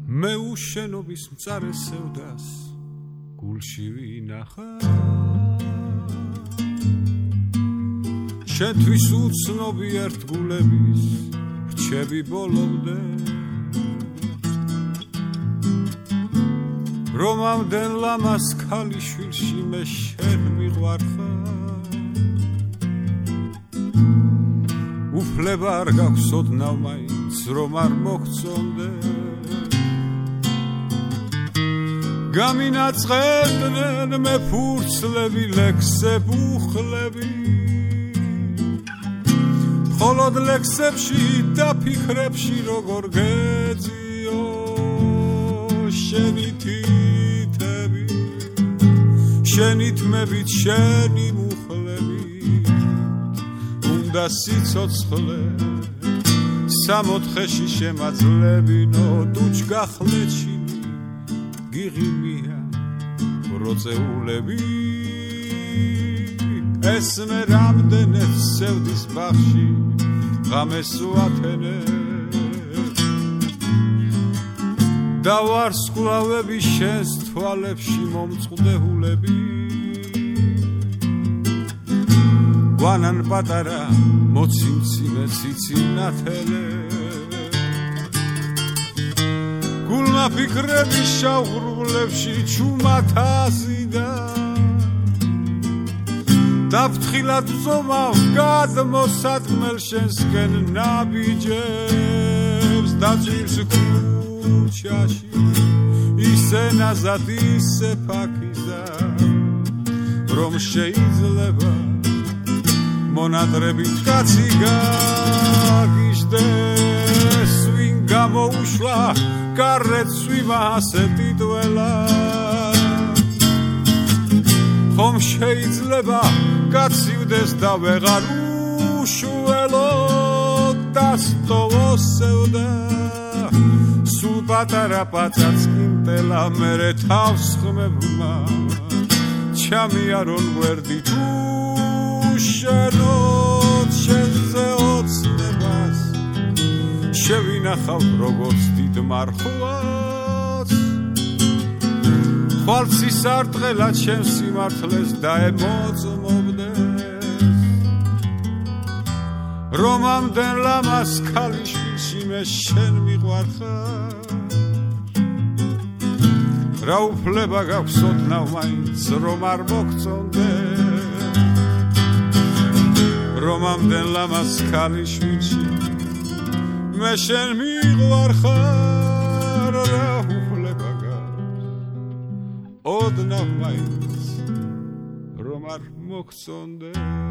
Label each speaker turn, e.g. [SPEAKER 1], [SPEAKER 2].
[SPEAKER 1] მე უშენობის მწარე სევდას გულში ვინახა შენთვის უცნობი ერთგულების რჩები ბოლომდე რომ ამდენ ლამას ქალიშვილში მე შენ მიყვარხარ უფლება არ გაქვს ოდნავ მაინც რომ არ მოგწონდე გამინაწყებდნენ მე ფურცლები ლექსებ უხლები ხოლოდ ლექსებში და ფიქრებში როგორ გეძიო შენი თითები შენი თმებით შენი მუხლებით უნდა სიცოცხლე სამოთხეში შემაძლებინო დუჯ გახლეჩი გიღიმია პროცეულები ეს მე რამდენად სევდის ბაღში ღამეს ვათენე და ვარსკვლავები შენს თვალებში მომწყდეულები გვანან პატარა მოციმციმე ციცინათელე გულმა ფიქრები შავღრუბლებში ჩუმათაზიდა დაფრთხილად ვზომავ გადმოსადგმელ შენსკენ ნაბიჯებს დაჭირს ქუჩაში ისე ნაზად ისე ფაქიზა რომ შეიძლება მონადრებით კაცი გაგიჟდეს ვინ გამოუშვა გარეთ სვიმა ასეთი დველა ხომ შეიძლება გაცივდეს და ვეღარ უშველო დასტოვოსევდა სულ პატარა პაწაცკინტელა მერე თავს ხმებმა ჩამიარონ გვერდით უშენოთ შენზე ოცნებას შევინახავ როგორც დიდ მარხვას ხვალცი სარტყელად შენ სიმართლეს დაემოწმობდეს რომ ამდენ ლამას ქალიშვილში მე შენ მიყვარხარ რა უფლება გაქვს ოდნავ მაინც რომ არ მოგწონდე რომ ამდენ ლამას ქალიშვილში მე შენ მიყვარხარ რა უფლება გაქვს ოდნავ მაინც რომ არ მოგწონდე